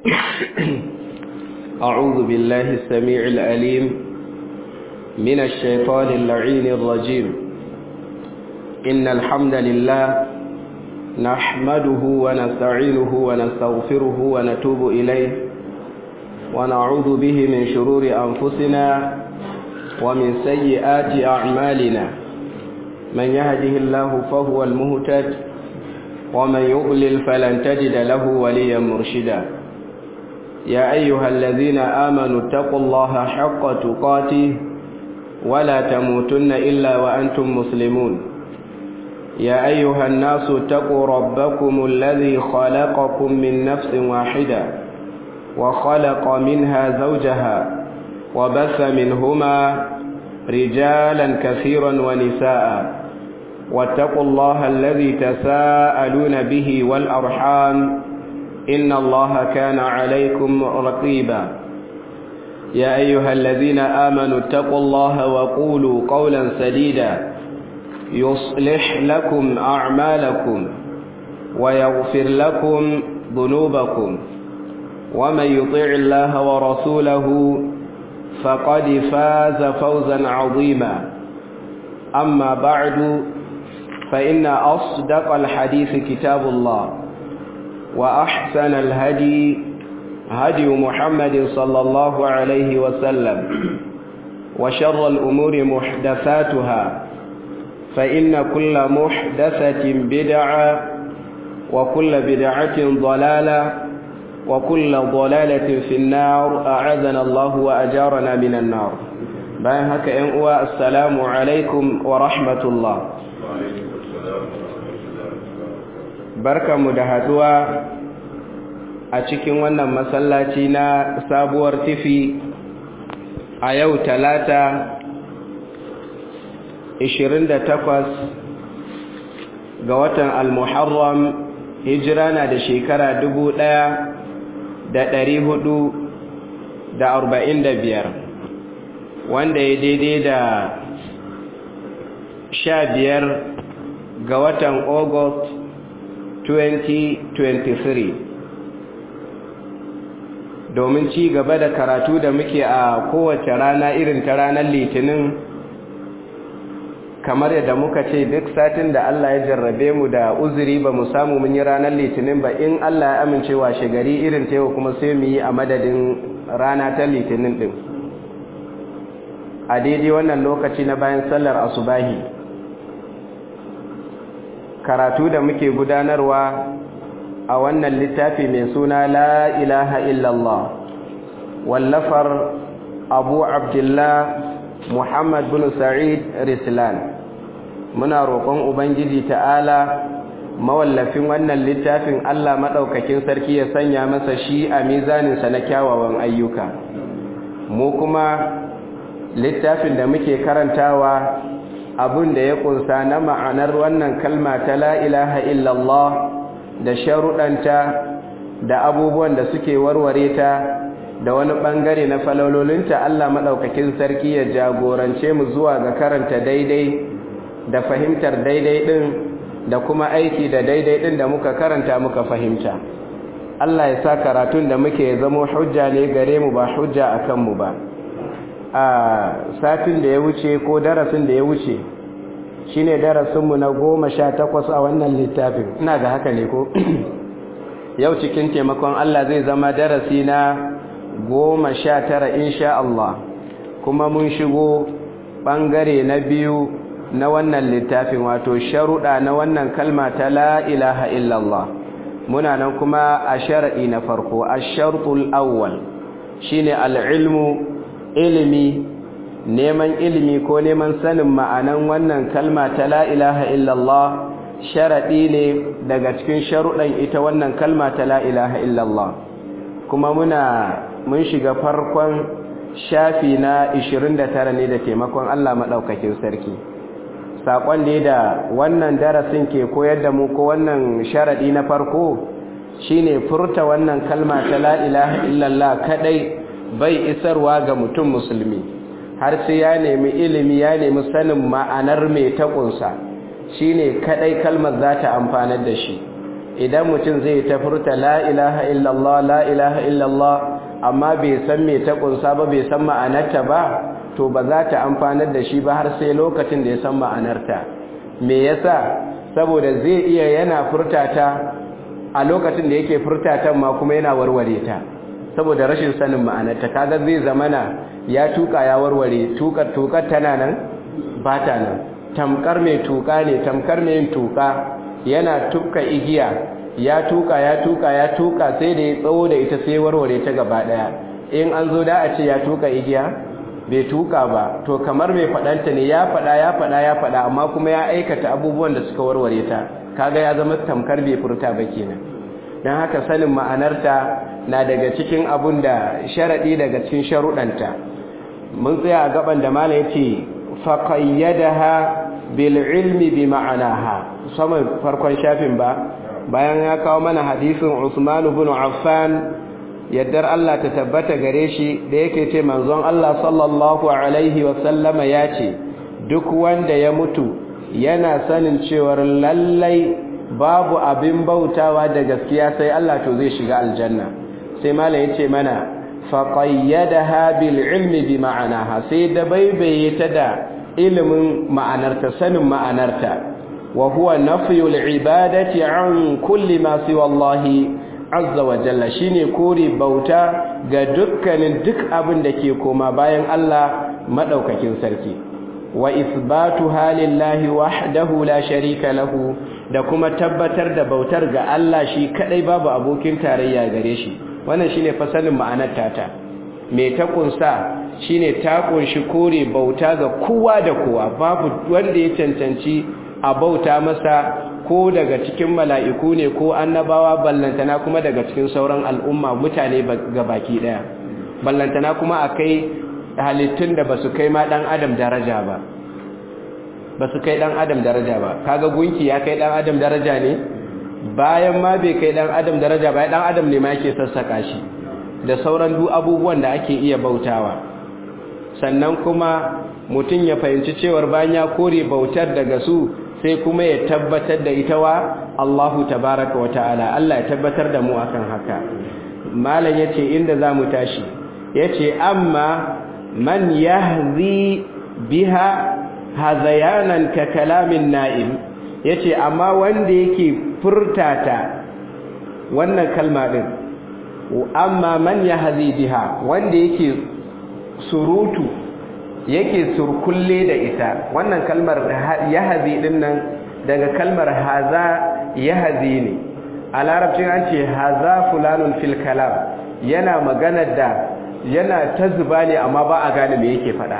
أعوذ بالله السميع العليم من الشيطان اللعين الرجيم. إن الحمد لله نحمده ونستعينه ونستغفره ونتوب إليه ونعوذ به من شرور أنفسنا ومن سيئات أعمالنا. من يهده الله فهو المهتد ومن يضلل فلن تجد له وليا مرشدا. يا أيها الذين آمنوا اتقوا الله حق تقاته ولا تموتن إلا وأنتم مسلمون. يا أيها الناس اتقوا ربكم الذي خلقكم من نفس واحدة وخلق منها زوجها وبث منهما رجالا كثيرا ونساء. واتقوا الله الذي تساءلون به والأرحام إن الله كان عليكم رقيبا. يا أيها الذين آمنوا اتقوا الله وقولوا قولا سديدا يصلح لكم أعمالكم ويغفر لكم ذنوبكم ومن يطع الله ورسوله فقد فاز فوزا عظيما. أما بعد فإن أصدق الحديث كتاب الله وأحسن الهدي هدي محمد صلى الله عليه وسلم وشر الأمور محدثاتها فإن كل محدثة بدعة وكل بدعة ضلالة وكل ضلالة في النار. أعاذنا الله وأجارنا من النار. bayan haka ‘yan uwa assalamu alaikum wa rahmatullah. Barkanmu da haduwa a cikin wannan masallaci na sabuwar tifi a yau talata 28 ga watan al-muharram hijira na da shekara 1445 wanda ya daidai da 15 ga watan August 2023 domin ci gaba da karatu da muke a kowace rana irin ta ranar litinin, kamar yadda muka ce duk satin da Allah ya jarrabe mu da uzuri ba mu samu mun yi ranar litinin ba, in Allah ya amincewa shigari irin ta yau kuma sai mu yi a madadin rana ta litinin din a daidai wannan lokaci na bayan sallar asubahi. Karatu da muke gudanarwa a wannan littafi mai suna la ilaha illallah wallafar Abu Abdullah Muhammad bin Sa'id Rislan. Muna roƙon Ubangiji ta'ala mawallafin wannan littafin Allah maɗaukakin sarki ya sanya masa shi a mizaninsa na kyawawan ayyuka. Mu kuma littafin da muke karantawa abun da ya kunsa na ma'anar wannan kalma ta la ilaha illallah da sharuɗanta da abubuwan da suke warware ta da wani ɓangare na falalolinta, Allah maɗaukakin sarki ya jagorance mu zuwa ga karanta daidai da fahimtar daidai ɗin da kuma aiki da daidai ɗin da muka karanta muka fahimta. Allah ya sa karatun da muke zamo hujja ne gare mu ba hujja a kanmu ba. A satin da ya wuce ko darasin da ya wuce shine darasinmu na 18 a wannan littafin, ina ga haka ne ko yau cikin taimakon Allah zai zama darasi na 19 insha Allah, kuma mun shigo bangare na biyu na wannan littafin, wato sharuɗa na wannan kalma ta la ilaha illallah. Muna nan kuma a shar'i na farko, ash-shartul awwal shine al-ilmu, ilimi, neman ilimi ko neman sanin ma'anan wannan kalma ta la ilaha illallah sharaɗi ne daga cikin sharuɗan ita wannan kalma ta la ilaha illallah. Kuma mun shiga farkon shafi na 29 ne da taimakon Allah maɗaukakin sarki. Saƙon ne da wannan darasin ke koyar da mu ko wannan sharaɗi na farko shine furta wannan kalma ta la ilaha illallah kaɗai bai isarwa ga mutum musulmi, har sai ya nemi ilimi, ya nemi sanin ma'anar mai ta kunsa, shine kadai kalmar za ta amfanar da shi. idan mutum zai ta furta la ilaha illallah la ilaha illallah amma bai san me ta kunsa ba bai san ma'anarta ba to ba za ta amfanar da shi ba har sai lokacin da ya san ma'anarta. Me yasa? Saboda zai iya yana furtata a lokacin da yake furtatan ma kuma yana warware ta saboda rashin sanin ma'anarta. Kaga zai zamana ya tuka ya warware, tukar tana nan ba ta nan. Tamkar mai tuka ne, tamkar mai yin tuka yana tuka igiya, ya tuka sai da ya tsawo da ita sai warware ta gaba daya. In an zo da a ce ya tuka igiya bai tuka ba, to kamar mai fadanta ne, ya fada amma kuma ya aikata abubuwan da suka warware ta. Kaga ya zama tamkar bai furta ba kenan. Dan haka sanin ma'anarta na daga cikin abun da sharadi daga cikin sharuɗanta. Mun tsaya a gaban da malam yace faqayyadaha bil ilmi bi ma'anaha, sama farkon shafin ba, bayan ya kawo mana hadisin Usman ibn Affan yaddar Allah ta tabbata gare shi da yake ce manzon Allah sallallahu alaihi wa sallama yace duk wanda ya mutu yana sanin cewar lallai babu abin bautawa da gaskiya sai Allah to zai shiga aljanna. Sai malam yace mana faqayyadaha bil ilmi bi ma'anaha, sai da baibaye ta da ilimin ma'anarta, sanin ma'anarta. wa huwa nafyul ibadati an kulli ma siwa Allah azza wa jalla, shine kore bauta ga dukkanin duk abin da ke koma bayan Allah madaukakin sarki. wa isbatu halillahi wahdahu la sharika lahu, da kuma tabbatar da bautar ga Allah shi kadai babu abokin tarayya gare shi. Wannan shine fasalin ma'anar tata. Me ta kunsa shine ta kunshi kore bauta ga kowa da kowa, babu wanda ya cancanci a bauta masa, ko daga cikin mala'iku ne ko annabawa, ballantana kuma daga cikin sauran al'umma mutane ga baki daya, ballantana kuma akai halittun da basu kai ma dan adam daraja ba, basu kai dan adam daraja ba. Kaga gunki ya kai dan adam daraja ne? Bayan ma bai kai dan adam daraja ba, dan adam ne ma yake sassaka shi da sauran duk abubuwan da ake iya bautawa. Sannan kuma mutum ya fahimci cewar bayan ya kore bautar daga su, sai kuma ya tabbatar da ita wa Allahu tabaraka wa ta'ala. Allah ya tabbatar da mu akan haka. Malam yace inda zamu tashi yace amma man yahzi biha hazayanan ka kalamin na'im, yace amma wanda yake furtata wannan kalma din, amma man yahzi biha, wanda yake surutu yake surkulle da ita. Wannan kalmar yahzi din nan daga kalmar haza yahzi ne. A larabcin an ce haza fulanun fil kalam, yana magana da yana ta zuba ne amma ba a gane me yake faɗa.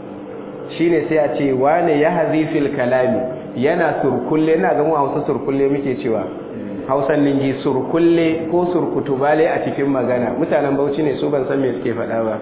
Shine sai a ce wane yahzi fil kalami, yana surkulle. Ina ga mu Hausa surkulle muke cewa, Hausan ningi surkulle ko surkutubale a cikin magana. Mutanen Bauchi ne su ban san me suke faɗa ba.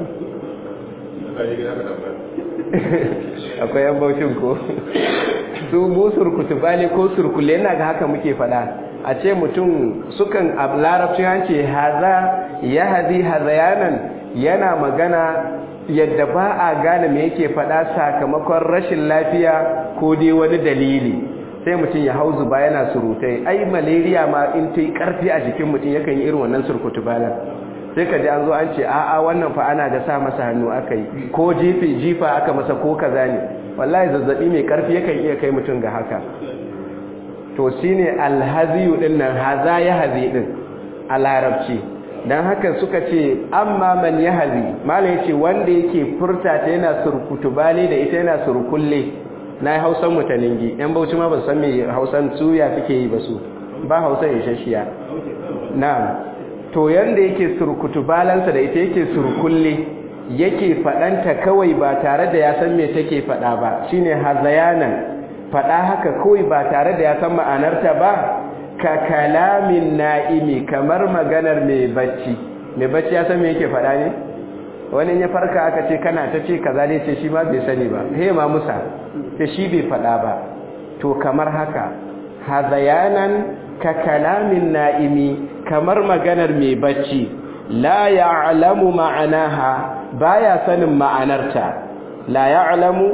Akwai yan Bauchin ko su mu surkutubale ko surkulle, ina ga haka muke faɗa. A ce mutum sukan a larabcin an ce haza yahzi hazayanan, yana magana yadda ba a gane me yake faɗa sakamakon rashin lafiya ko dai wani dalili. Sai mutum ya hauzu ba yana surutai. Ai malaria ma in ta yi ƙarfi a jikin mutum yakan yi irin wannan surkutubalan. Sai ka ji an zo an ce a'a wannan fa ana da sa masa hannu aka yi, ko jifa aka masa ko kaza ne. Wallahi zazzabi mai ƙarfi yakan iya kai mutum ga haka. To shine alhaziyu din nan, haza yahzi din a larabci. Dan haka suka ce amma man yahzi, malai yace wanda yake furta ta yana surkutubale da ita, yana surkulle. Na Hausan mutaningi, yan Bauchi ma ba san me Hausan suya suke yi ba su, ba Hausan isasshiya. Na'am. To yanda yake surkutubalansa da ita, yake surkulle, yake fadanta kawai ba tare da ya san me take fada ba, shine hazayanan, fada haka kawai ba tare da ya san ma'anarta ba. Ka kalamin na'imi, kamar maganar mai bacci. Mai bacci ya san me yake fada ne? Wani ya farka aka ce kana ta ce kaza ne, ce shi ma bai sani ba, he ma musa, ce shi bai fada ba. To kamar haka, hazayanan ka kalamin na'imi, kamar maganar mai bacci. La ya'lamu ma'anaha, baya sanin ma'anarta. La ya'lamu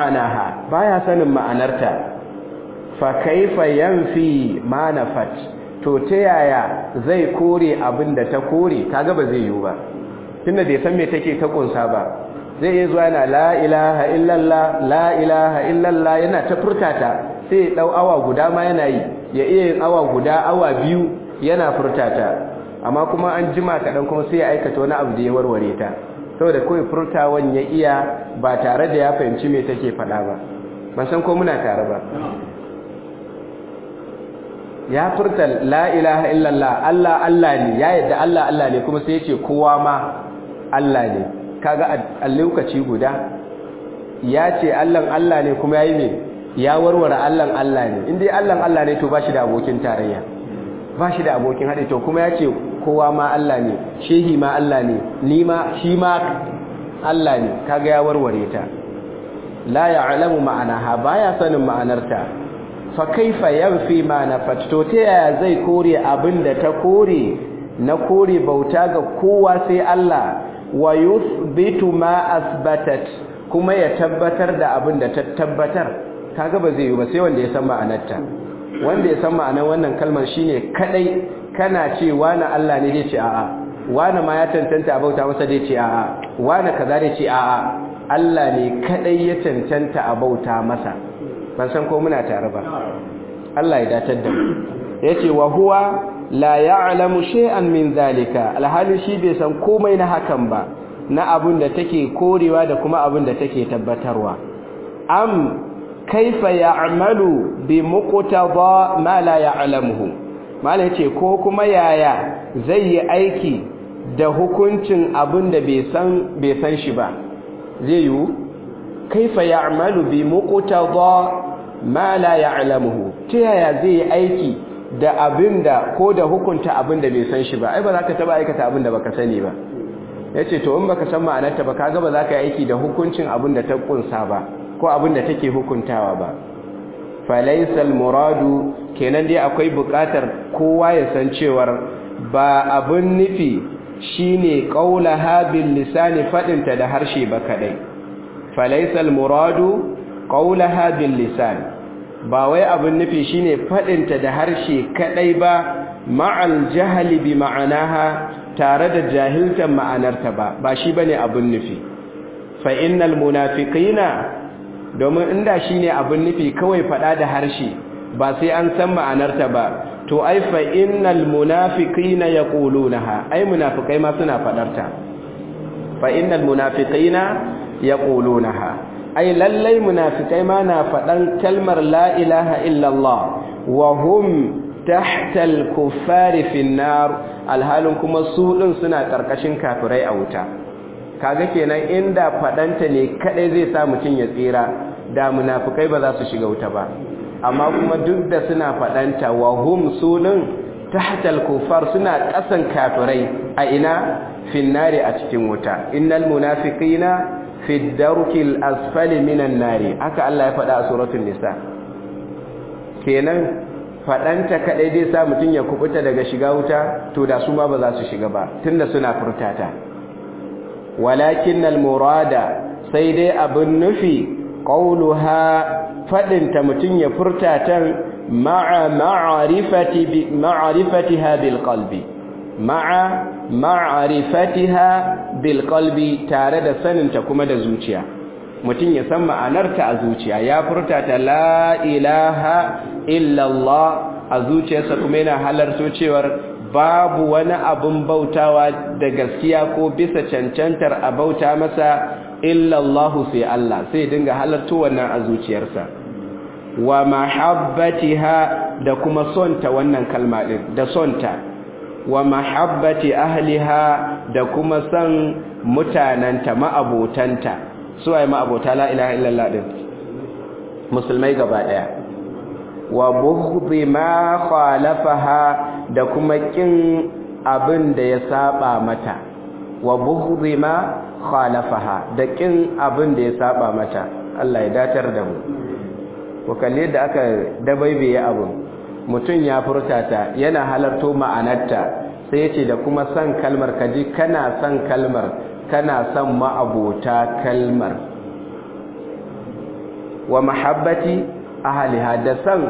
ma'anaha, baya sanin ma'anarta. Fa kaifa yanfi ma nafat, to ta yaya zai kore abin da ta kore kaga ba zai yiwu ba tunda bai san me take ta kunsa ba zai iya zuwa yana la ilaha illallah la ilaha illallah yana ta furtata sai ya dau awa guda ma yana yi ya iya yin awa guda awa biyu yana furtata amma kuma an jima kaɗan kuma sai ya aikata wani abu da ya warware ta saboda kawai furtawan ya iya ba tare da ya fahimci me take faɗa ba ban san ko muna tare ba ya furta la ilaha illallah Allah Allah ne ya yadda Allah Allah ne kuma sai ya ce kowa ma Allah ne kaga a lokaci guda ya ce Allah Allah ne kuma yayi me ya warware Allah Allah ne indai Allah Allah ne to bashi da abokin tarayya bashi da abokin hade to kuma ya ce kowa ma Allah ne shehi ma Allah ne ni ma shi ma Allah ne kaga ya warware ta la ya'lamu ma'anaha baya sanin ma'anarta fa kaifa yanfi ma nafat to ta yaya zai kore abinda ta kore na kore bauta ga kowa sai Allah wa yuthbitu ma asbatat kuma ya tabbatar da abinda ta tabbatar kaga ba zai yi ba sai wanda ya san ma'anarta wanda ya san ma'anar wannan kalmar shine kadai kana ce wani Allah ne zai ce a'a wani ma ya tantanta a bauta masa zai ce a'a wani kaza zai ce a'a Allah ne kadai ya tantanta a bauta masa ban san ko muna tare ba Allah ya datar da mu yace wa huwa la ya'lamu shay'an min zalika alhali shi bai san komai na hakan ba na abun da take korewa da kuma abun da take tabbatarwa am kaifa ya'malu bi muqtada ma la ya'lamuhu malai yace ko kuma yaya zai yi aiki da hukuncin abun da bai san shi ba zai yi kaifa ya'malu bi muqtada ma la ya'lamuhu ta yaya zai yi aiki da abinda ko da hukunta abinda bai san shi ba ai ba za ka taba aikata abinda baka sani ba yace to in baka san ma'anarta ba kaga ba za ka yi aiki da hukuncin abinda ta kunsa ba ko abinda take hukuntawa ba falaysa almuradu kenan dai akwai buƙatar kowa ya san cewar ba abun nufi shine qaulaha bil lisani fadinta da harshe ba kadai falaysa almuradu qaulaha bil lisan ba wai abun nufi shine fadinta da harshe kadai ba ma'al jahli bi ma'anaha tare da jahiltan ma'anarta ba shi bane abun nufi fa innal munafiqina domin inda shine abun nufi kawai fada da harshe ba sai an san ma'anarta ba to ai fa innal munafiqina yaqulunaha ai munafikai ma suna fadarta fa innal munafiqina yaqulunaha ai lallai munafikai ma na fadan kalmar la ilaha illallah wa hum tahta al-kuffari fi an-nar alhalin kuma su din suna karkashin kafirai a wuta kaga kenan inda fadanta ne kadai zai sa mutun ya tsira da munafikai ba za su shiga wuta ba amma kuma duk da suna fadanta wa hum sunan tahta al-kuffar suna kasan kafirai a ina fi an-nari a cikin wuta innal munafiqina fi darkil asfali minan nari haka Allah ya faɗa a suratul nisa kenan faɗanta kadai dai sa mutun ya kubuta daga shiga wuta to da su ma ba za su shiga ba tunda suna furtata walakinnal murada sai dai abun nufi qauluha fadinta mutun ya furtatan ma'a ma'rifatiha bil qalbi ma'a ma'rifatiha bil qalbi tare da saninta kuma da zuciya mutum ya san ma'anarta a zuciya ya furta ta la ilaha illallah a zuciyarsa kuma yana halarto cewar babu wani abun bautawa da gaskiya ko bisa cancantar a bauta masa illallahu sai Allah sai dinga halarto wannan a zuciyarsa wa mahabbatiha da kuma sonta wannan kalma din da sonta wa mahabbati ahliha da kuma san mutananta ma'abotanta su ai ma'abota la ilaha illallah din musulmai gaba daya wa bughdhi ma khalafaha da kuma kin abin da ya saba mata wa bughdhi ma khalafaha da kin abin da ya saba mata Allah ya datar da mu ko kalle da aka dabaibaye abun mutun ya furtata yana halarto ma'anarta sai yace da kuma san kalmar kaji kana san kalmar kana san ma'abota kalmar wa mahabbati ahliha da san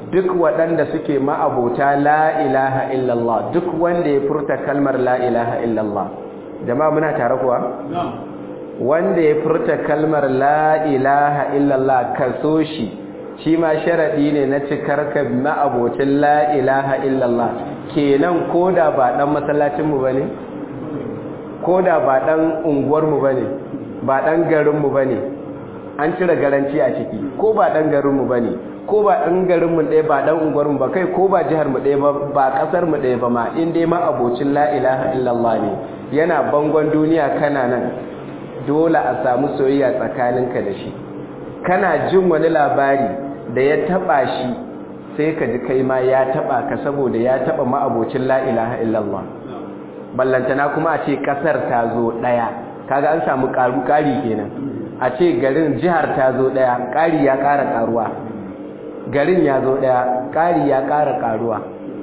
duk waɗanda suke ma'abota la ilaha illallah, duk wanda ya furta kalmar la ilaha illallah. Jama'a muna tare kuwa? Wanda ya furta kalmar la ilaha illallah kaso shi ma sharadi ne na cikar ka ma'abocin la ilaha illallah. Kenan koda ba dan masallacin mu bane, koda ba dan unguwar mu bane, ba dan garin mu bane, an cire garanci a ciki. Ko ba dan garin mu bane, ko ba dan garin mu ɗaya, ba dan unguwar mu ba, kai ko ba jihar mu ɗaya ba, ba kasar mu ɗaya ba ma, in dai ma'abocin la ilaha illallah ne, yana bangon duniya kana nan, dole a samu soyayya tsakaninka da shi. Kana jin wani labari da ya taba shi, sai ka ji kai ma ya taba ka saboda ya taba ma'abocin la ilaha illallah. Ballantana kuma a ce kasar ta zo daya, kaga an samu kari kenan. A ce garin jihar ta zo daya, kari ya kara karuwa. Garin ya zo daya, kari ya kara karuwa.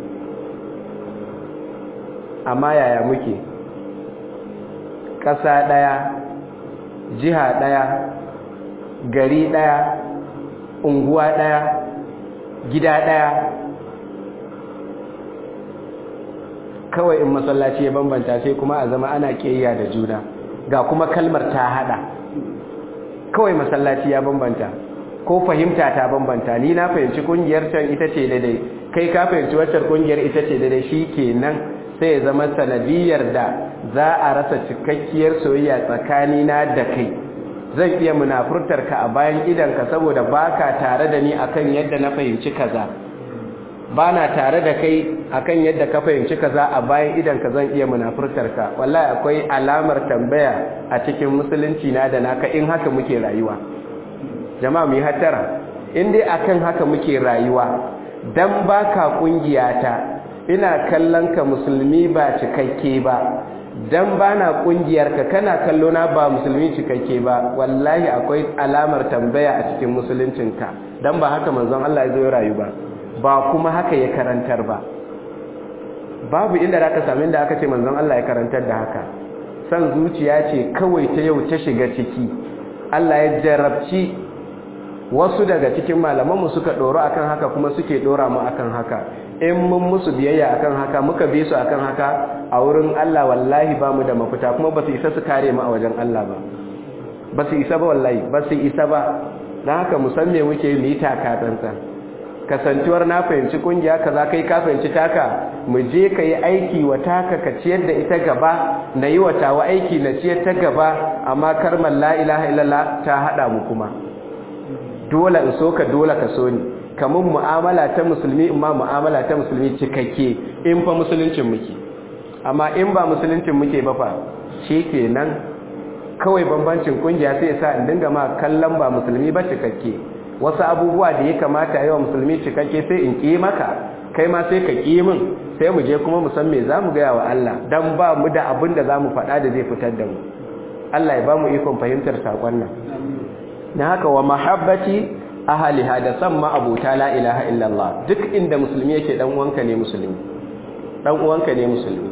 Amma yaya muke? Kasa daya, jiha daya, gari daya, unguwa daya, gida daya. Kawai in masallaci ya bambanta sai kuma a zama ana kiyaya da juna, ga kuma kalmar ta hada. Kawai masallaci ya bambanta ko fahimta ta bambanta, ni na fahimci kungiyar can ita ce daidai, kai ka fahimci wacce kungiyar ita ce daidai, shikenan sai ya zama sanadiyar da za a rasa cikakkiyar soyayya tsakanina da kai. Zan iya munafurtar ka a bayan idanka saboda baka tare da ni akan yadda na fahimci kaza, bana tare da kai akan yadda ka fahimci kaza, a bayan idanka zan iya munafurtar ka. Wallahi akwai alamar tambaya a cikin musulunci na da naka in haka muke rayuwa. Jama'a mu yi hattara, in dai akan haka muke rayuwa, dan baka kungiyata ina kallon ka musulmi ba cikakke ba, dan bana kungiyarka kana kallo na ba musulmi cikakke ba, wallahi akwai alamar tambaya a cikin musuluncinka, dan ba haka manzon Allah ya zo rayu ba, ba kuma haka ya karantar ba. Babu inda zaka samu inda aka ce manzon Allah ya karantar da haka. San zuciya ce kawai ta yau ta shiga ciki. Allah ya jarabci wasu daga cikin malamanmu suka doro akan haka, kuma suke dora mu akan haka. In mun musu biyayya akan haka, muka bi su akan haka, a wurin Allah wallahi ba mu da mafita, kuma ba su isa su kare mu a wajen Allah ba. Ba su isa ba, wallahi ba su isa ba. Dan haka mu san me muke mu yi taka tsantsan. Kasantuwar na fahimci kungiya kaza, kai ka fahimci taka, mu je ka yi aiki wa taka ka ciyar da ita gaba, na yi wa tawa aiki na ciyar ta gaba, amma karmar la ilaha illallah ta hada mu kuma. Dole in so ka, dole ka so ni. Kamar mu'amala ta musulmi, in ma mu'amala ta musulmi cikakke, in fa musuluncin muke. Amma in ba musuluncin muke ba fa, shikenan kawai bambancin kungiya sai sa in dinga ma kallon ba musulmi ba cikakke. Wasu abubuwa da ya kamata yawa musulmi cikakke sai in ƙi maka, kai ma sai ka ƙi min, sai mu je kuma mu san me zamu ga wa Allah, dan ba mu da abin da zamu faɗa da zai fitar da mu. Allah ya ba mu ikon fahimtar sakon nan. Na haka wa mahabbati ahliha, da san ma abota la ilaha illallah. Duk inda musulmi yake dan uwanka ne musulmi, dan uwanka ne musulmi.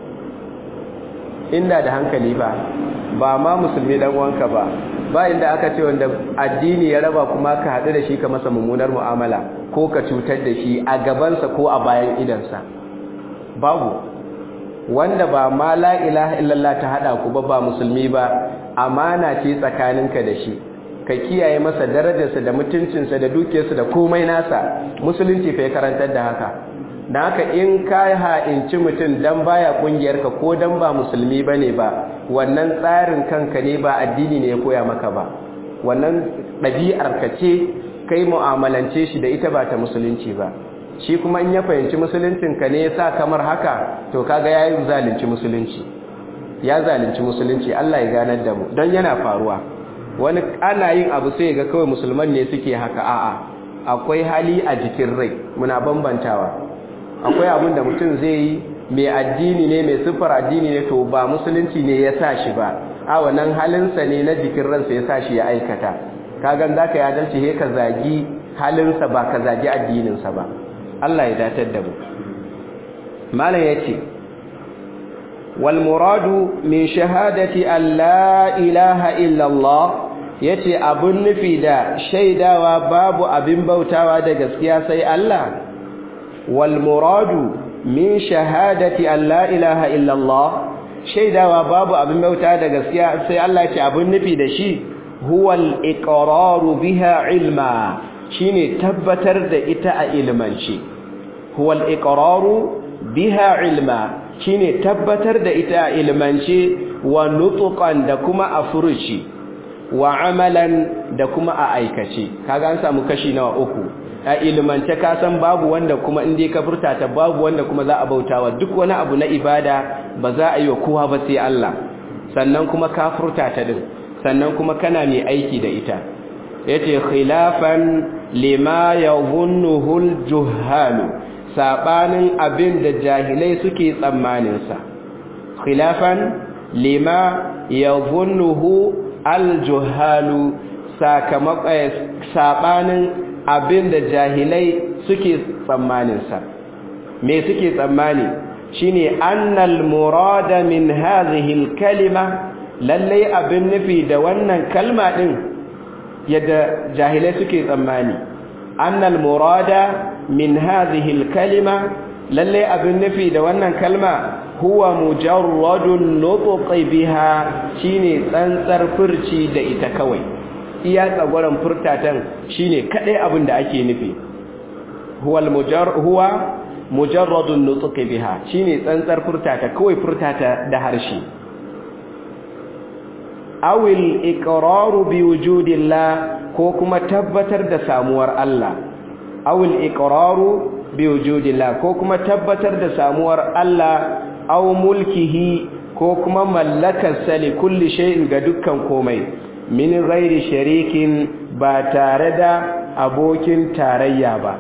Inda da hankali ba ma musulmi dan uwanka ba inda aka ce wanda addini ya raba kuma ka haɗu da shi ka masa mummunar mu'amala ko ka cutar da shi a gabansa ko a bayan idansa. Babu wanda ba ma la ilaha illallah ta haɗa ku ba musulmi ba, amana ce tsakaninka da shi, ka kiyaye masa darajarsa da mutuncinsa da dukiyarsa da komai nasa. Musulunci fa ya karantar da haka. Dan haka in ka ha'inci mutum dan baya kungiyarka ko dan ba musulmi bane ba, wannan tsarin kanka ne, ba addini ne ya koya maka ba. Wannan ɗabi'ar ka ce kai mu'amalance shi da ita ba ta musulunci ba. Shi kuma in ya fahimci musuluncin ka ne yasa kamar haka, to kaga yayi zalunci musulunci. Ya zalunci musulunci, Allah ya ganar da mu. Dan yana faruwa. Wani ana yin abu sai ga kawai musulman ne suke haka, a'a. Akwai hali a jikin rai, muna bambantawa. Akwai abin da mutum zai yi mai addini ne, mai siffar addini ne, to ba musulunci ne ya sa shi ba, a wannan halinsa ne na jikin ransa ya sa shi ya aikata. Kagan za ka yi adalci, he ka zagi halinsa ba ka zagi addininsa ba. Allah ya datar da mu. Malam ya ce, wal muradu min shahadati an la ilaha illallah yace abun nufi da shaidawa babu abin bautawa da gaskiya sai Allah wal muradu min shahadati an la ilaha illa Allah shaidawa babu abin bauta da gaskiya sai Allah ce abun nufi da shi huwal iqraru biha ilma shine tabbatar da ita a ilmance huwal iqraru biha ilma shine tabbatar da ita a ilmance wa nutqan da kuma a furuci wa amalan da kuma a aikace kaga an samu kashi nawa uku a ilmance ka san babu wanda kuma in dai ka furta ta babu wanda kuma za a bautawa duk wani abu na ibada ba za a yi wa kowa ba sai Allah sannan kuma ka furta ta din sannan kuma kana mai aiki da ita yace khilafan lima yadhunnuhu al-juhal sabanin abin da jahilai suke tsammanin sa khilafan lima yadhunnuhu al-juhal sabanin abin da jahilai suke tsammanin sa me suke tsammani shine annal murada min hadhihi al-kalima lallai abin nufi da wannan kalma din yadda jahilai suke tsammani annal murada min hadhihi al-kalima lallai abin nufi da wannan kalma huwa mujarradun nutqi biha shine tsantsar furci da ita kawai iya tsagwaran furtatan shine kadai abin da ake nufi huwa mujarradun nutqi biha shine tsantsar furtata kawai furtata da harshe awil iqraru bi wujudillah ko kuma tabbatar da samuwar Allah awil iqraru bi wujudillah ko kuma tabbatar da samuwar Allah aw mulkihi ko kuma mallakar sa li kulli shay'in ga dukkan komai min ghairi sharikin ba tare da abokin tarayya ba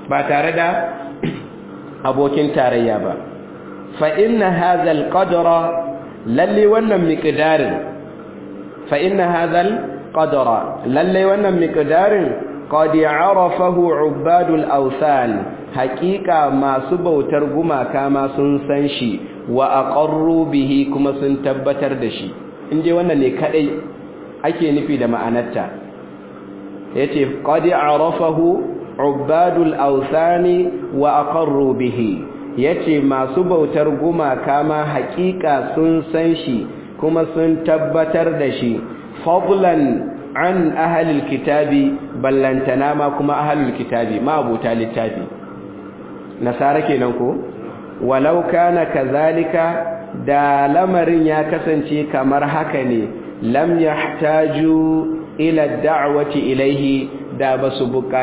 fa inna hadha al-qadra lalli wannan miqdarin فإن هذا القدر للي وانا مقدار قد عرفه عباد الأوثان حقيقة ما سبوا ترجمة كما سنسنشي وأقروا به كما سنتبتر دشي إنجي وانا نكالي أكي نفيد ما أنتا يتي قد عرفه عباد الأوثان وأقروا به يتي ما سبوا ترجمة كما حقيقة سنسنشي kuma sun tabbatar da shi fadlan an ahlil kitabi ballantana ma kuma ahlul kitabi ma abuta littafi nasara kenan ko walau kana kazalika da lamarin ya kasance kamar haka ne lam yahtaju ila da'wati ilaihi da basu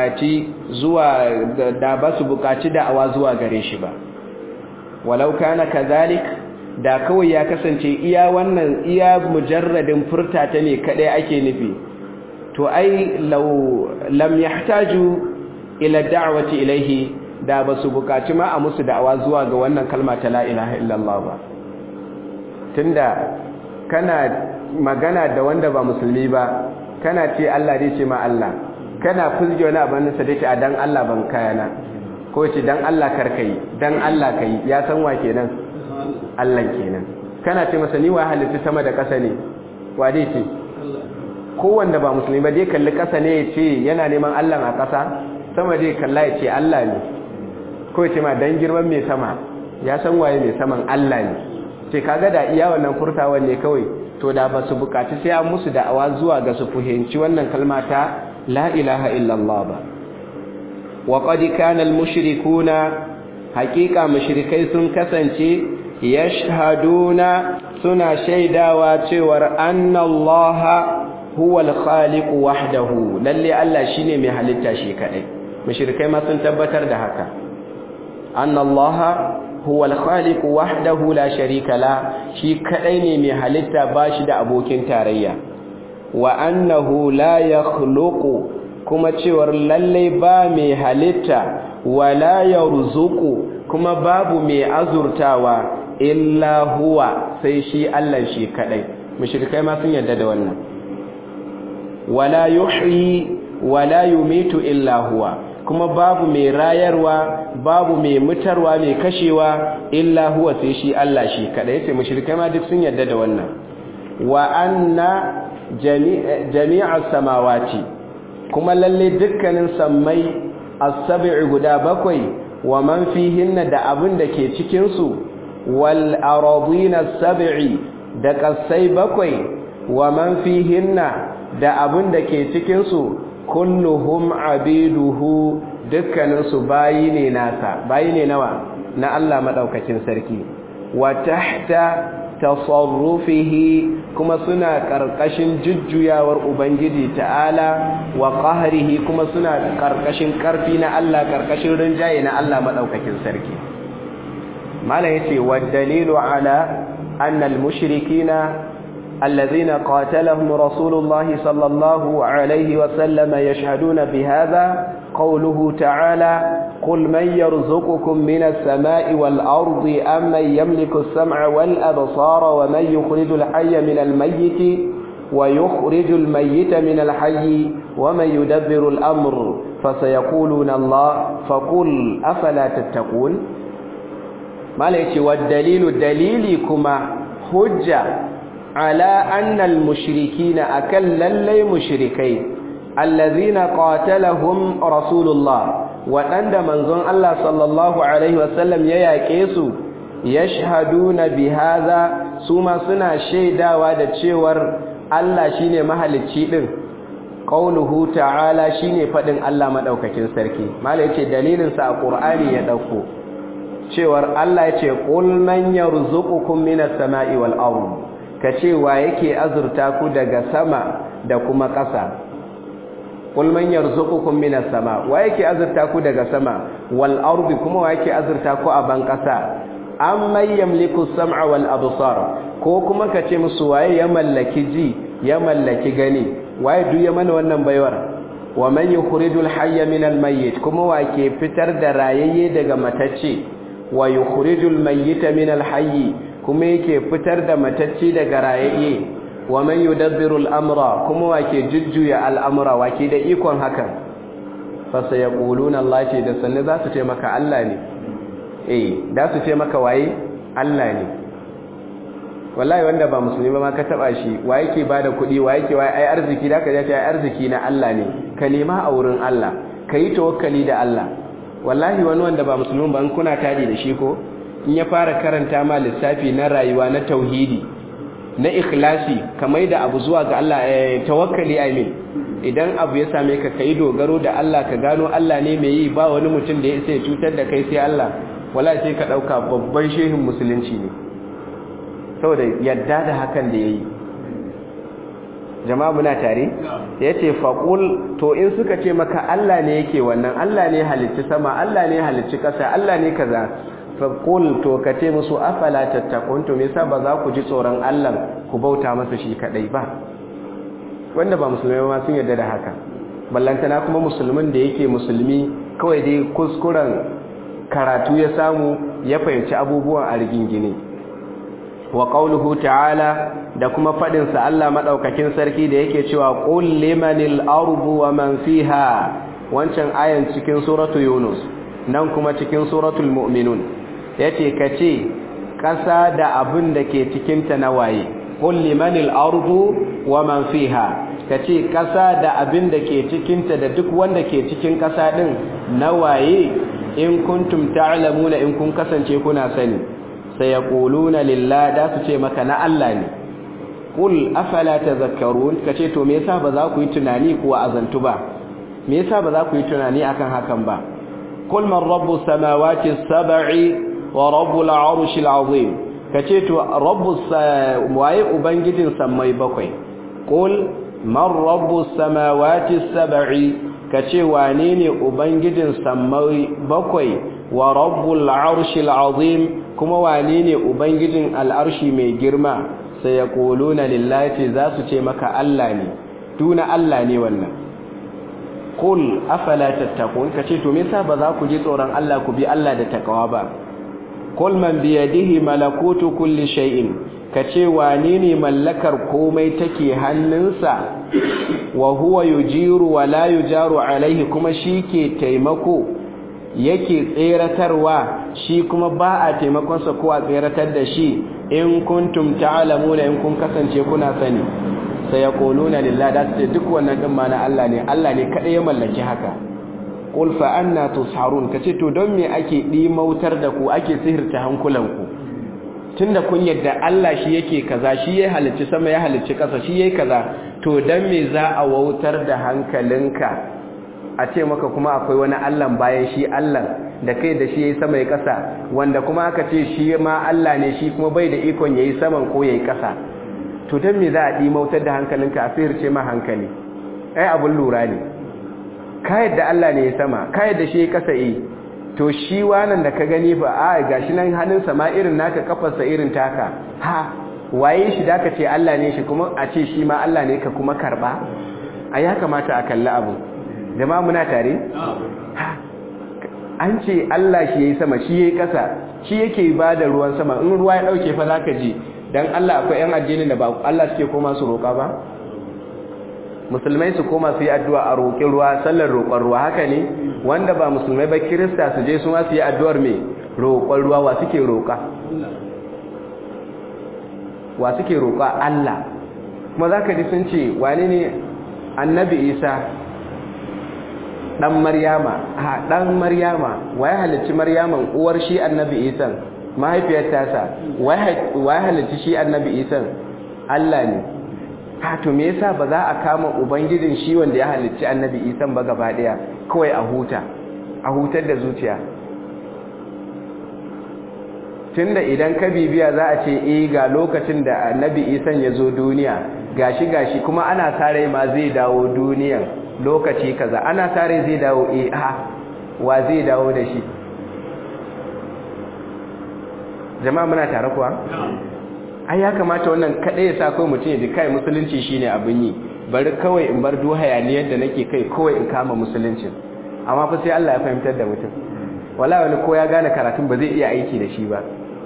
buƙaci da'awa zuwa gare shi ba walau kana kazalik da kawai ya kasance iya mujarradin furtata ne kadai ake nufi to ai law lam yahtaju ila da'wati ilayhi da basu bukaci ma a musu da'awa zuwa ga wannan kalma ta la ilaha illallah ba tunda kana magana da wanda ba musulmi ba kana ce Allah dai ce ma Allah kana fuzge wani abin sa dai ce a dan Allah ban kayana ko ce dan Allah karkai dan Allah kai ya san wa kenan Allah kenan kana ce masa ni wa halitta sama da ƙasa ne wa dai ce ko wanda ba musulmi ba dai kalli ƙasa ne ya ce yana neman Allah a ƙasa sama dai kalla ya ce Allah ne ko ya ce ma dan girman mai sama ya san waye mai saman Allah ne ce kaga da iya wannan furtawan ne kawai to da ba su bukaci sai an musu da'awa zuwa ga su fahimci wannan kalma ta la ilaha illallah ba wa qad kana al-mushrikuna haqiqa mushrikai sun kasance yashhaduna suna shaidawa cewar anna allaha huwa al-khaliq wahdahu lalle Allah shine mai halitta shi kadai mushrikai ma sun tabbatar da haka anna allaha huwa al-khaliq wahdahu la sharika la shi kadai ne mai halitta bashi da abokin tarayya wa annahu la yakhluqu kuma cewar lalle ba mai halitta wala yarzuqu kuma babu mai azurtawa illa huwa sai shi Allah shi kadai mushrikai ma sun yarda da wannan wala yuhyi wala yumitu illa huwa kuma babu mai rayarwa babu mai mutarwa mai kashewa illa huwa sai shi Allah shi kadai sai mushrikai ma duk sun yarda da wannan wa anna jami'as samawati kuma lalle dukkanin sammai as-sab'i guda bakwai wa man fihinna da abin da ke cikin su wal aradina as-sab'i da kasai bakwai wa man fihinna da abin da ke cikin su kulluhum abiduhu dukkanin su bayi ne nasa bayi ne nawa na Allah madaukakin sarki wa tahta tasarrufihi kuma suna karkashin jujjuyawar ubangiji ta'ala wa qahrihi kuma suna karkashin karfi na Allah karkashin rinjaye na Allah madaukakin sarki mala yace wa dalilu ala anna al-mushrikina الذين قاتلهم رسول الله صلى الله عليه وسلم يشهدون بهذا قوله تعالى قل من يرزقكم من السماء والأرض أم من يملك السمع والأبصار ومن يخرج الحي من الميت ويخرج الميت من الحي ومن يدبر الأمر فسيقولون الله فقل أفلا تتقون ما ليش والدليل دليلكما حجة على أن المشركين أكلا لي مشركين الذين قاتلهم رسول الله وأن منظر الله صلى الله عليه وسلم يكيسوا يشهدون بهذا ثم سنا شيدا ودتشور الله شيني محل الشيء قوله تعالى شيني فدن الله مدوكاكين سركي ما ليش دليل سا القرآن يدوكو شور الله يقول قل من يرزقكم من السماء والأرض kace wa yake azurta ku daga sama da kuma ƙasa qul man yarzuqukum minas sama wa yake azurta ku daga sama wal ardi kuma wa yake azurta ku a ban ƙasa amman yamliku sam'a wal absar ko kuma kace musu waye ya mallaki ji ya mallaki gani waye duk ya mana wannan baiwar wa man yukhrijul hayya minal mayyit kuma wa ke fitar da rayayye daga matacce wa yukhrijul mayyita minal hayyi kuma yake fitar da matacci daga rayayye wa man yudabbiru al-amra kuma wake jujjuya al'amura wake da ikon hakan fa sayaquluna Allah ce da sanne za su ce maka Allah ne da su ce maka waye Allah ne wallahi wanda ba musulmi ba ma ka taba shi waye ke bada kuɗi waye ke waye ai arziki da ka ji ai arziki na Allah ne kalima a wurin Allah kai tawakkali da Allah wallahi wani wanda ba musulmi ba in kuna tadi da shi ko in ya fara karanta ma lissafi na rayuwa na tauhidi na ikhlasi kamar da abu zuwa ga Allah tawakkali amin idan abu ya same ka kai dogaro da Allah ka gano Allah ne mai yi ba wani mutum da ya sai cutar da kai sai Allah wallahi sai ka dauka babban shehin musulunci ne saboda yadda da hakan da yayi jama'a muna tare yace faqul to in suka ce maka Allah ne yake wannan Allah ne halicci sama Allah ne halicci kasa Allah ne kaza faqul to kace musu afala tattaqun to me yasa ba za ku ji tsoron Allah ku bauta masa shi kadai ba wanda ba musulmai ba sun yarda da haka ballantana kuma musulmin da yake musulmi kawai dai kuskuren karatu ya samu ya fahimci abubuwan a rigingine wa qawluhu ta'ala da kuma fadin sa Allah madaukakin sarki da yake cewa qul limanil ardu wa man fiha wancan ayan cikin suratu yunus nan kuma cikin suratul mu'minun yace kace kasa da abin da ke cikin ta nawaye qul limanil ardu wa man fiha kace kasa da abin da ke cikin ta da duk wanda ke cikin kasa din nawaye in kuntum ta'lamuna in kun kasance kuna sani sayaquluna lillahi da su ce maka na Allah ne qul afala tadhakkarun kace to me yasa ba za ku yi tunani ku azantu ba me yasa ba za ku yi tunani akan hakan ba qul man rabbus samawati as-sab'i wa rabbul arshil azim kace to rabbus waye ubangijin sammai bakwai qul man rabbus samawati as-sab'i kace wane ne ubangijin sammai bakwai wa rabbul arshil azim kuma wane ne ubangijin al'arshi mai girma sai ya kuluna lillahi za su ce maka Allah ne tuna Allah ne wannan kul afala tattaqun kace to me yasa ba za ku ji tsoron Allah ku bi Allah da takawa ba kul man bi yadihi malakutu kulli shay'in kace wane ne mallakar komai take hannunsa wa huwa yujiru wa la yujaru alaihi kuma shike taimako yake tseratarwa shi kuma ba a taimakonsa ko a tseratar da shi in kuntum ta'lamuna in kun kasance kuna sani sayaquluna lillahi da su ce duk wannan din ma na Allah ne, Allah ne kadai ya mallaki haka. Qul fa anna tusharun, kace to don me ake dimautar da ku, ake sihirta hankulanku? Tunda kun yadda Allah shi yake kaza, shi ya halicci sama ya halicci kasa, shi yayi kaza, to dan me za a wautar da hankalinka a ce maka kuma akwai wani Allah bayan shi Allah da kai da shi yayi sama yayi kasa, wanda kuma aka ce shi ma Allah ne, shi kuma bai da ikon yayi saman ko yayi kasa. To dan me za a dimautar da hankalinka a sihirce ma hankali? Ai abun lura ne. Ka yadda Allah ne ya sama, ka yadda shi yayi kasa to shi wannan da ka gani ba a gashi nan hannunsa ma irin naka, kafarsa irin taka, ha waye shi da ka ce Allah ne shi kuma a ce shi ma Allah ne ka kuma karba? A ya kamata a kalli abu. Jama'a muna tare? An ce Allah shi yayi sama, shi yayi kasa, shi yake ba da ruwan sama, in ruwa ya dauke fa zaka ji dan Allah akwai yan addinin da ba Allah suke koma su roƙa ba? Musulmai su koma su yi addu'a a roƙi ruwa, sallar roƙon ruwa, haka ne? Wanda ba musulmai ba Kirista su je su ma su yi addu'ar me roƙon ruwa. Wa suke roƙa? Wa suke roƙa? Allah. Kuma za ka ji sun ce wane ne Annabi Isa ɗan Maryama? Ɗan Maryama, wa ya halicci Maryaman uwar shi Annabi Isan, mahaifiyar tasa, wa ya halicci shi Annabi Isan? Allah ne. To me yasa ba za a kama ubangijin shi wanda ya halicci Annabi Isa ba gaba daya, kawai a hutar da zuciya? Tunda idan ka bibiya za a ce ga lokacin da Annabi Isa ya zo duniya, gashi kuma ana sare ma zai dawo duniyan lokaci kaza, ana sare zai dawo wa zai dawo da shi? Jama'a muna tare kuwa? Ai ya kamata wannan kadai ya sa kai mutum ya ji kai musulunci shine abin yi, bari kawai in bar hayaniyar da nake kai kawai in kama musulunci. Amma fa sai Allah ya fahimtar da mutum, wallahi wani ko ya gane karatun ba zai iya aiki da shi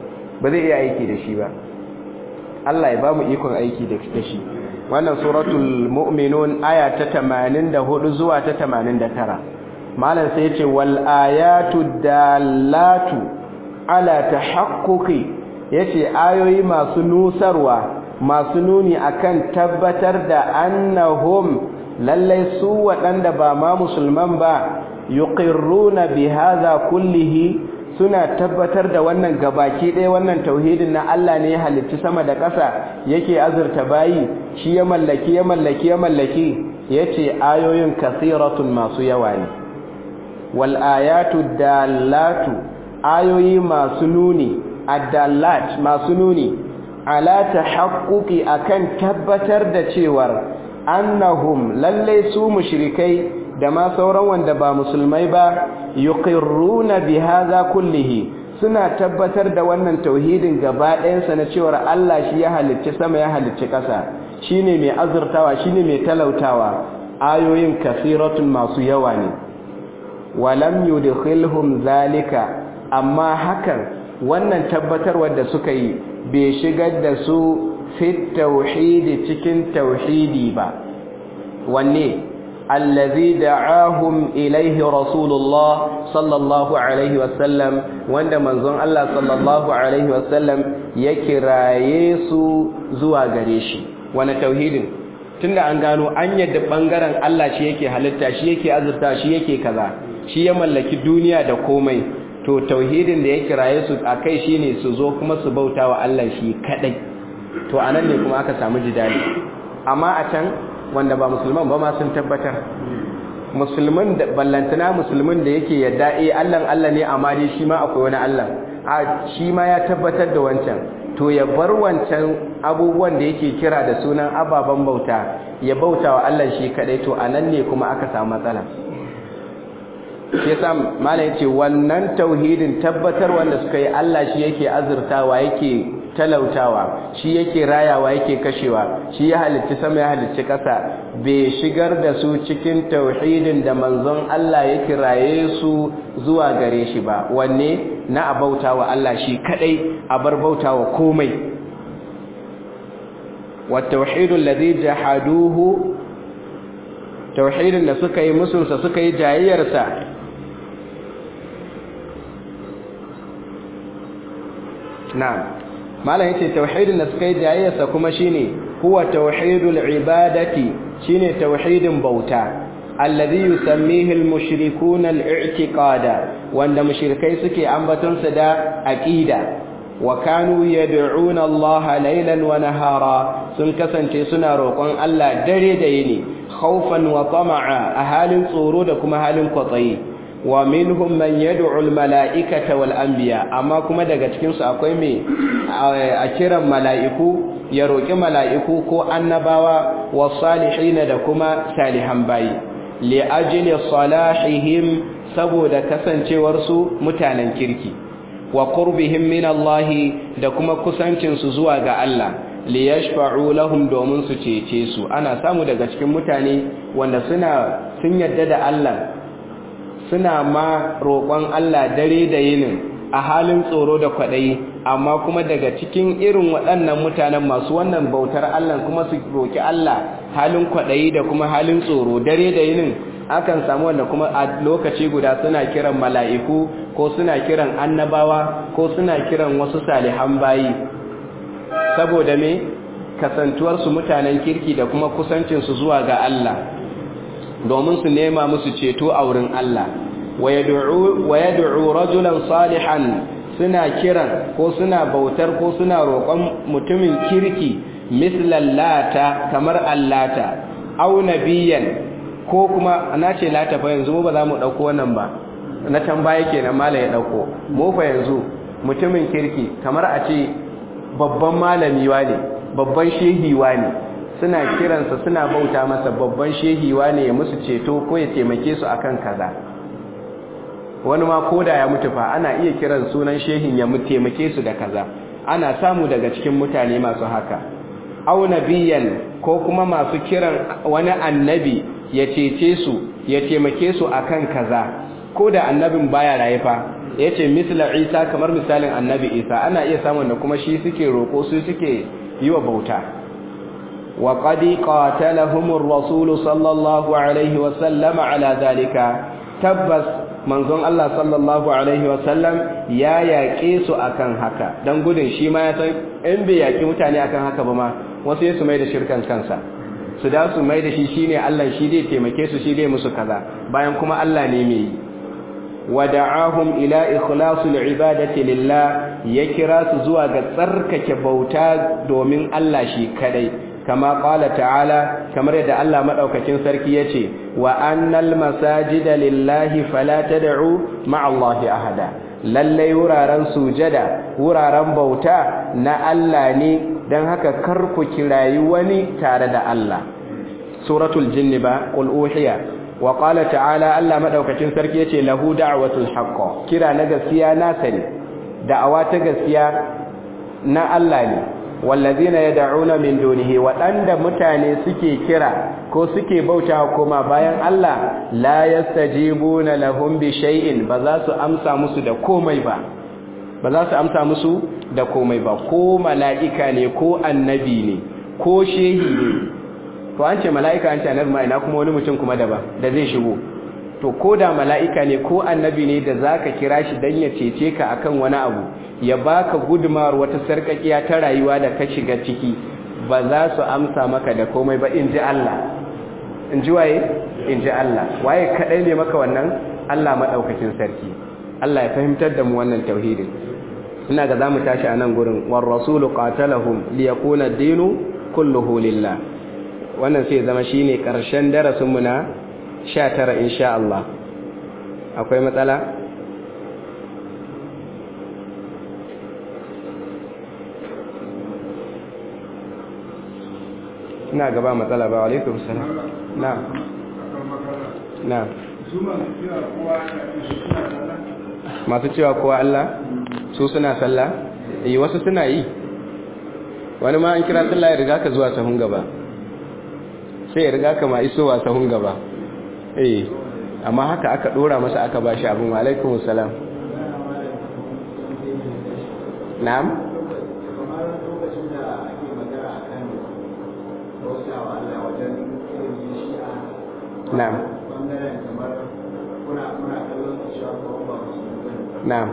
ba, Allah ya ba mu ikon aiki da shi. Wannan suratul mu'minun aya ta 84 zuwa ta 89. Malam sai ya ce wal ayatu dallatu ala tahaqquqi, yace ayoyi masu nusarwa, masu nuni akan tabbatar da annahum lallai su waɗanda ba ma musulman ba yuqirruna bi hadha kullihi, suna tabbatar da wannan gabaki ɗaya, wannan tauhidin na Allah ne ya halicci sama da ƙasa, yake azurta bayi, shi ya mallaki yace ayoyin kasiratun masu yawa ne. wal ayatu dallatu, ayoyi masu nuni, addallat masu nuni ala tahaqquqi akan tabbatar da cewar annahum lalle su mushrikai da ma sauran wanda ba musulmai ba yuqirruna bi hadha kullihi, suna tabbatar da wannan tauhidin gaba ɗayansa na cewar Allah shi ya halicci sama ya halicci ƙasa, shine mai azurtawa, shine mai talautawa. Ayoyin kasiratun masu yawa ne. Walam yudkhilhum zalika, amma hakan wannan tabbatarwar da suka yi bai shigar da su fit tauhidi cikin tauhidi ba. Wanne? allazi da'ahum ilaihi rasulullah sallallahu alaihi wasallam, wanda manzon Allah sallallahu alaihi wasallam ya kiraye su zuwa gare shi. Wani tauhidin? Tunda an gano an yadda bangaren Allah shi yake halitta, shi yake azurta, shi yake kaza, shi ya mallaki duniya da komai, to tauhidin da ya kiraye su akai shine su zo kuma su bauta wa Allah shi kadai. To anan ne kuma aka samu jidali. Amma a can wanda ba musulman ba ma sun tabbatar, musulmin da ballantana musulmin da yake yadda Allah ne, amma dai shi ma akwai wani Allah, shi ma ya tabbatar da wancan, to ya bar wancan abubuwan da yake kira da sunan ababen bauta, ya bauta wa Allah shi kadai. To anan ne kuma aka samu matsala. shi yasa malai yace wannan tauhidin tabbatar wanda suka yi Allah shi yake azurtawa, yake talautawa, shi yake rayawa, yake kashewa, shi ya halicci sama ya halicci ƙasa, bai shigar da su cikin tauhidin da manzon Allah ya kiraye su zuwa gare shi ba. Wanne? Na abautawa Allah shi kadai, a bar bautawa komai. wa tauhidul ladhi jahaduhu, tauhidin da suka yi musunsa, suka yi jayayyarsa, na'am malam yace tauhidin da suka yi jayayyarsa kuma shine huwa tauhidul ibadati shine tauhidin bauta alladhi yusammihi al-mushrikun al-i'tiqada wanda mushrikai suke ambaton sa da aqida wa kanu yad'una Allah laylan wa nahara sun kasance suna roƙon Allah dare da yini khawfan wa tama'a a halin tsoro da kuma halin kwatsayi wa minhum man yad'u al-mala'ikata wal anbiya amma kuma daga cikin su akwai me a kiran mala'iku ya roƙi mala'iku ko annabawa was salihin da kuma salihan bayi li ajli salahihim saboda kasancewar su mutanen kirki wa qurbihim min Allah da kuma kusancin su zuwa ga Allah li yashfa'u lahum domin su cece su ana samu daga cikin mutane wanda sun yadda da Allah suna ma roƙon Allah dare da yinin a halin tsoro da kwaɗayi amma kuma daga cikin irin waɗannan mutanen masu wannan bautar Allah kuma su roƙi Allah halin kwaɗayi da kuma halin tsoro dare da yinin akan samu wanda kuma a lokaci guda suna kiran mala'iku ko suna kiran annabawa ko suna kiran wasu salihan bayi saboda me kasantuwarsu mutanen kirki da kuma kusancinsu zuwa ga Allah domin su nema musu ceto a wurin Allah wa yad'u rajulan salihan suna kiran ko suna bautar ko suna roƙon mutumin kirki mislan lata kamar allata aw nabiyan ko kuma ana ce lata fa yanzu mu ba za mu dauko wannan ba na tambaye kenan malai ya dauko mu fa yanzu mutumin kirki kamar a ce babban malami ne babban shehi ne suna kiransa suna bauta masa babban shehi ne ya musu ceto ko ya taimake su akan kaza wani ma koda ya mutu fa ana iya kiran sunan shehin ya taimake su da kaza ana samu daga cikin mutane masu haka aw nabiyan ko kuma masu kiran wani annabi ya cece su ya taimake su akan kaza koda annabin baya raye fa yace misla Isa kamar misalin annabi Isa ana iya samun da kuma shi suke roko su suke yi wa bauta wa qad qatalahumur rasul sallallahu alaihi wa sallam ala zalika tabbas manzon Allah sallallahu alaihi wa sallam ya yaƙe su akan haka dan gudun shi ma ya san in bai yaƙi mutane akan haka ba ma wasu su mai da shirkan kansa su da su mai da shi shine Allah shi zai taimake su shi zai musu kaza bayan kuma Allah ne mai yi wada'ahum ila ikhlasil ibadati lillah ya kira su zuwa ga tsarkake bauta domin Allah shi kadai kama qala ta'ala kamar yadda Allah madaukakin sarki yace wa annal masajida lillahi fala tad'u ma'allahi ahada lalle wuraren sujada wuraren bauta na Allah ne dan haka kar ku kirayi wani tare da Allah suratul jinn ba qul uhiya wa qala ta'ala Allah madaukakin sarki yace lahu da'watul haqq kira na gaskiya na sani da'awa ta gaskiya na Allah ne wallazina yad'una min dunihi wadanda mutane suke kira ko suke bautawa kuma bayan Allah la yastajibuna lahum bi shay'in ba za su amsa musu da komai ba ba za su amsa musu da komai ba ko mala'ika ne ko annabi ne ko shehi ne to an ce mala'ika an ce annabi ma ina kuma wani mutum kuma daban da zai shigo to ko da mala'ika ne ko annabi ne da zaka kira shi dan ya cece ka akan wani abu ya baka gudumar wata sarkakiya ta rayuwa da ka shiga ciki ba za su amsa maka da komai ba inji Allah inji waye inji Allah waye kadai ne maka wannan Allah madaukakin sarki Allah ya fahimtar da mu wannan tauhidin ina ga zamu tashi a nan gurin war rasulu qatalahum liyakuna ad-dinu kulluhu lillah wannan sai zama shine karshen darasin mu na 19 insha Allah akwai matsala ina gaba matsala ba alaikum salam na masu cewa kowa Allah su suna sallah wasu suna yi wani ma an kira sallah ya riga ka zuwa sahun gaba sai ya riga ka ma isowa sahun gaba amma haka aka dora masa aka bashi abin alaikum salam na'am na'am na'am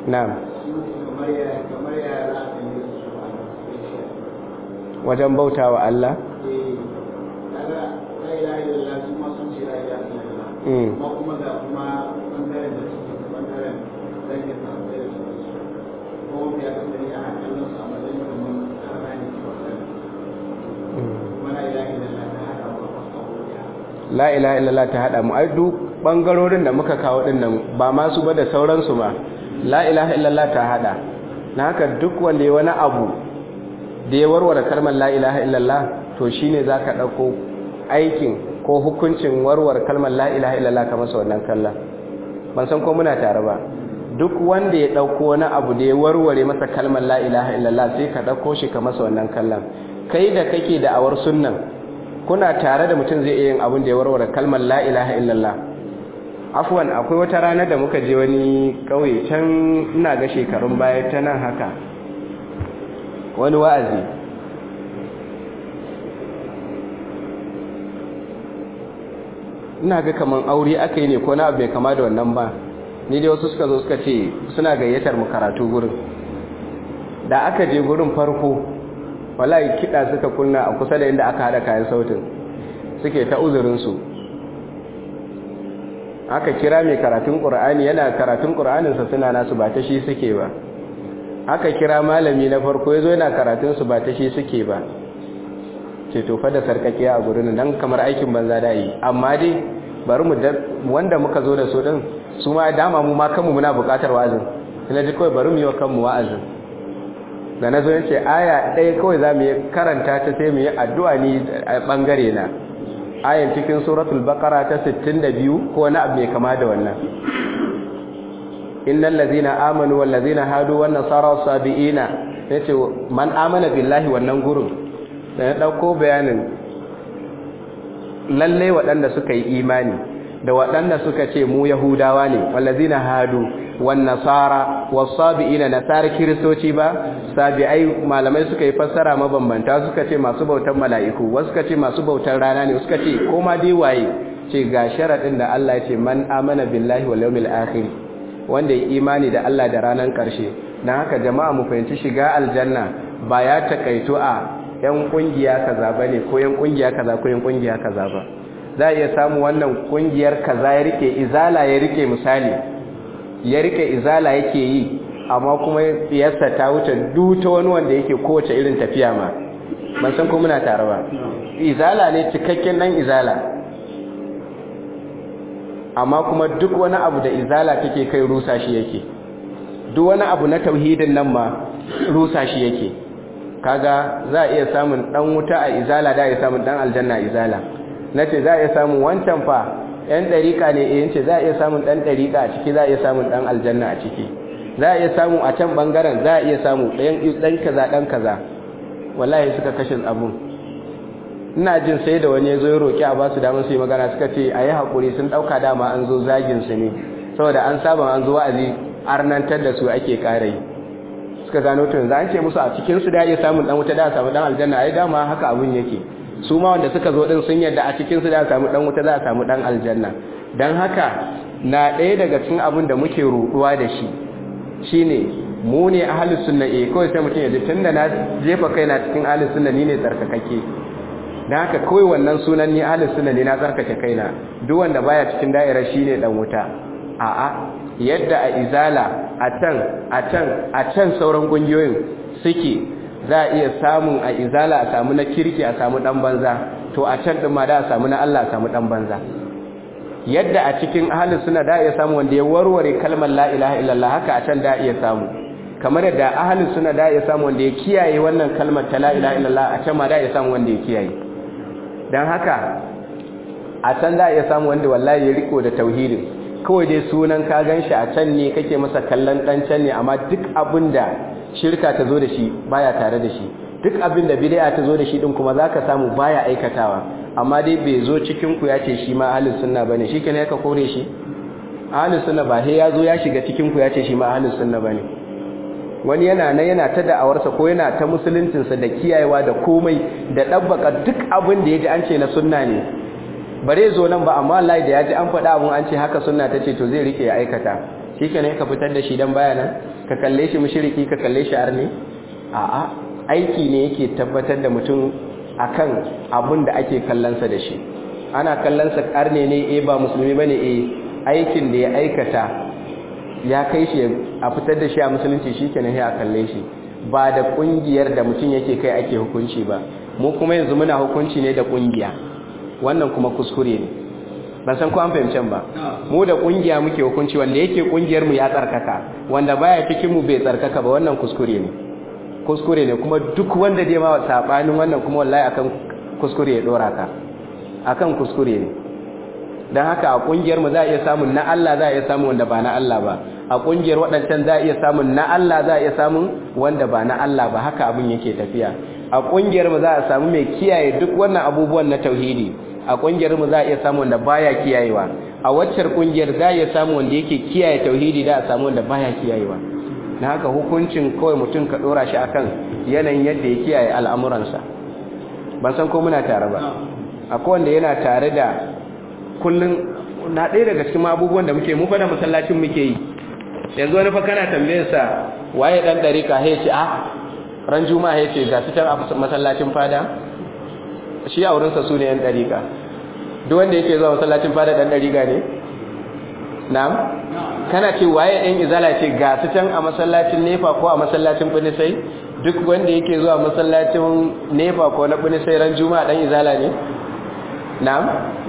na'am wajen bautawa Allah la ilaha illallah ta hada mu ai duk bangarorin da muka kawo din nan ba ma su ba da sauransu ba la ilaha illallah ta hada na haka duk wanda ya wani abu da ya warware kalmar la ilaha illallah to shine zaka dauko aikin ko hukuncin warware kalmar la ilaha illallah kamar sa wannan kallon ban san ko muna tare ba duk wanda ya dauko wani abu da ya warware masa kalmar la ilaha illallah sai ka dauko shi kamar sa wannan kallon kai da kake da awar sunnan kuna tare da mutum zai iya yin abin da ya warware kalmar la ilaha illallah afwan akwai wata rana da muka je wani kauye can ina ga shekarun baya ta nan haka wani wa'azi ina ga kaman aure aka yi ne ko na abu bai kama da wannan ba ni dai wasu suka zo suka ce suna gayyatar mu karatu gurin da aka je gurin farko wallahi kiɗa suka kunna a kusa da inda aka hada kayan sautin suke ta uzurinsu aka kira mai karatun ƙur'ani yana karatun ƙur'aninsa suna nasu ba ta shi suke ba aka kira malami na farko ya zo yana karatunsu ba ta shi suke ba ce tofa da sarkakiya a gurin nan kamar aikin banza da yi amma dai bari mu wanda muka zo da su din su ma dama mu ma kanmu muna buƙatar wa'azin ina ji kawai bari mu yi wa kanmu wa'azin da na zo yace aya ɗaya kawai za mu yi karanta ta sai mu yi addu'a ni a ɓangare na ayan cikin suratul baqara ta 62 ko wani abu mai kama da wannan innal ladzina amanu wal ladzina hadu wan nasara sabiina yace man amana billahi wannan gurin da ya dauko bayanin lalle waɗanda suka yi imani da waɗanda suka ce mu yahudawa ne wal ladzina hadu wan nasara was sabiina nasara kiristoci ba sabi'ai malamai suka yi fassara mabambanta suka ce masu bautan mala'iku wasu suka ce masu bautan rana ne suka ce koma dai waye ce ga sharadin da Allah ya ce man amana billahi wal yawmil akhir wanda ya imani da Allah da ranar karshe dan haka jama'a mu fahimci shiga aljanna ba ya takaito a yan kungiya kaza bane ko yan kungiya kaza ko yan kungiya kaza ba za a iya samu wannan kungiyar kaza ya rike izala ya rike misali ya rike izala yake yi amma kuma fiyarsa ta wuce duta wani wanda yake kowace irin tafiya ma ban san ko muna tare ba izala ne cikakken dan izala amma kuma duk wani abu da izala take kai rusa shi yake duk wani abu na tauhidin nan ma rusa shi yake kaga za a iya samun dan wuta a izala da ya samun dan aljanna izala nace za a iya samun wancan fa yan dariƙa ne yace za a iya samun dan dariƙa a ciki za a iya samun dan aljanna a ciki za a iya samu a can bangaren za a iya samu ɗan kaza ɗan kaza wallahi suka kashe abun ina jin sai da wani ya zo ya roƙi a basu damar su yi magana suka ce a yi haƙuri sun ɗauka dama an zo zagin su ne saboda an saba an zo wa'azi arnantar da su ake ƙara yi suka gano tun za an ce musu a cikin su da iya samun ɗan wuta da a samu ɗan aljanna ai dama haka abun yake su ma wanda suka zo ɗin sun yadda a cikin su da a samu ɗan wuta za a samu ɗan aljanna don haka na ɗaya daga cikin abin da muke ruɗuwa da shi shine mu ne ahlus sunna kawai sai mutum ya ji tunda na jefa kaina cikin ahlus sunna ni ne tsarkakake dan haka kawai wannan sunan ni ahlus sunna ne na tsarkake kaina duk wanda baya cikin da'irar shine dan wuta a'a yadda a izala a can sauran kungiyoyin suke za a iya samun a izala a samu na kirki a samu dan banza to a can din ma da a samu na Allah a samu dan banza yadda a cikin ahlus sunna da iya samu wanda ya warware kalmar la ilaha illallah haka a can da iya samu kamar yadda ahlus sunna da iya samu wanda ya kiyaye wannan kalmar ta la ilaha illallah a can ma da iya samu wanda ya kiyaye dan haka a can da iya samu wanda wallahi ya riko da tauhidin kawai dai sunan ka ganshi a can ne kake masa kallon dan can ne amma duk abinda shirka ta zo da shi baya tare da shi duk abinda bid'a ta zo da shi din kuma zaka samu baya aikatawa amma dai bai zo cikin ku ya ce shi ma ahlus sunna bane shikenan ka kore shi ahlus sunna ba sai ya zo ya shiga cikin ku ya ce shi ma ahlus sunna bane wani yana nan yana ta da'awarsa ko yana ta musuluncinsa da kiyayewa da komai da dabbaka duk abin da yaji an ce na sunna ne bare zo nan ba amma wallahi da yaji an faɗa abun an ce haka sunna tace to zai rike ya aikata shikenan ka fitar da shi dan baya nan ka kalle shi mushriki ka kalle shi arni a'a aiki ne yake tabbatar da mutum akan abin da ake kallonsa da shi. Ana kallonsa arne ne ba musulmi bane aikin da ya aikata ya kai shi a fitar da shi a musulunci shikenan sai a kalle shi, ba da kungiyar da mutum yake kai ake hukunci ba. Mu kuma yanzu muna hukunci ne da kungiya, wannan kuma kuskure ne. Ban san ko an fahimcen ba. Mu da kungiya muke hukunci, wanda yake kungiyar mu ya tsarkaka, wanda baya cikin mu bai tsarkaka ba, wannan kuskure ne. Kuskure ne kuma duk wanda dai ma sabanin wannan kuma wallahi akan kuskure ya dora ka. Akan kuskure ne. Dan haka a kungiyar mu za a iya samun na Allah, za a iya samun wanda ba na Allah ba. A kungiyar waɗancan za a iya samun na Allah, za a iya samun wanda ba na Allah ba. Haka abin yake tafiya. A kungiyar mu za a samu mai kiyaye duk wannan abubuwan na tauhidi. A kungiyar mu za a iya samu wanda baya kiyayewa. A waccar kungiyar za a iya samu wanda yake kiyaye tauhidi, da a samu wanda baya kiyayewa. Na haka hukuncin kawai mutum ka dora shi akan yanayin yadda ya kiyaye al'amuransa. Ban san ko muna tare ba. Akwai wanda yana tare da kullun na ɗaya daga cikin abubuwan da muke mu fa da masallacin muke yi. Yanzu wani fa kana tambayar sa waye dan dariƙa, he ce ran juma'a he ce ga su can a masallacin fada. Shi a wurinsa su ne yan dariƙa. Duk wanda yake zuwa masallacin fada dan dariƙa ne? Na'am. Kana ce waye ɗan izala, ce ga su can a masallacin nefa ko a masallacin bunisai. Duk wanda yake zuwa masallacin nefa ko na bunisai ran juma'a ɗan izala ne? Na'am.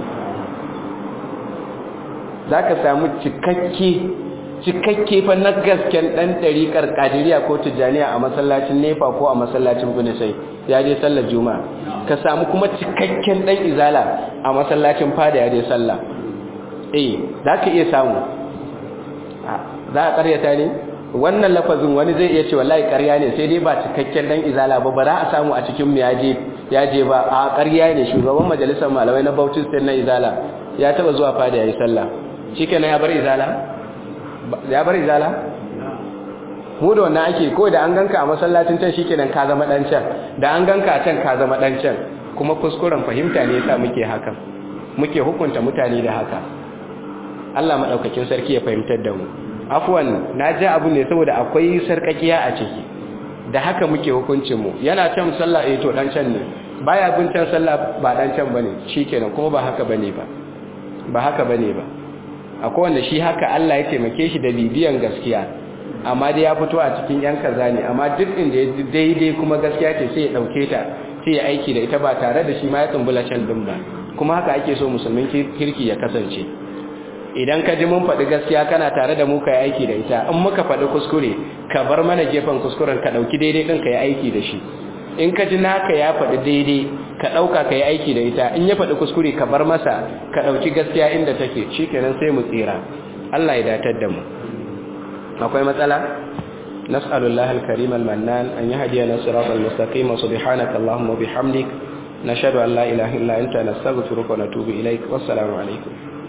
Za ka samu cikakke fa na gasken ɗan ɗariƙar ƙadiriya ko tijjaniya a masallacin nefa ko a masallacin bunisai ya je sallar juma'a. Ka samu kuma cikakken ɗan izala a masallacin fada ya je sallah. Za ka iya samu. Za a ƙaryata ne? Wannan lafazin wani zai iya ce wallahi ƙarya ne, sai dai ba cikakken dan izala ba za a samu a cikin mu yaje ba. A ƙarya ne. Shugaban majalisar malamai na Bauchi State na izala ya taba zuwa fada yayi sallah. Shikenan ya bar izala? Ya bar izala? Mu da wannan ake, ko da an ganka a masallacin can shikenan ka zama dan can, da an ganka a can ka zama dan can. Kuma kuskuren fahimta ne yasa muke hakan, muke hukunta mutane da haka. Allah madaukakin sarki ya fahimtar da mu. Afwan, na ji abu ne saboda akwai sarkakiya a ciki. Da haka muke hukuncin mu. Yana can sallah to dan can ne. Baya bin can sallah ba dan can bane. Shikenan kuma ba haka bane ba. Ba haka bane ba. Akwai wanda shi haka Allah ya taimake shi da bibiyan gaskiya. Amma dai ya fito a cikin yan kaza ne, amma duk inda ya daidai kuma gaskiya ce sai ya dauke ta, sai ya aiki da ita ba tare da shi ma ya tsumbula can din ba. Kuma haka ake so musulmin kirki ya kasance. Idan ka ji mun faɗi gaskiya kana tare da mu ka yi aiki da ita, in muka faɗi kuskure ka bar mana gefen kuskuren ka ɗauki daidai ɗin ka yi aiki da shi. In ka ji naka ya faɗi daidai ka ɗauka ka yi aiki da ita, in ya faɗi kuskure ka bar masa ka ɗauki gaskiya inda take, shi kenan sai mu tsira. Allah ya datar da mu. Akwai matsala? Nas'alullah al-karim al-mannan an yahdiyana siratal mustaqim. Subhanaka Allahumma bihamdik nashhadu an la ilaha illa anta nastaghfiruka wa natubu ilaik. Wassalamu alaikum.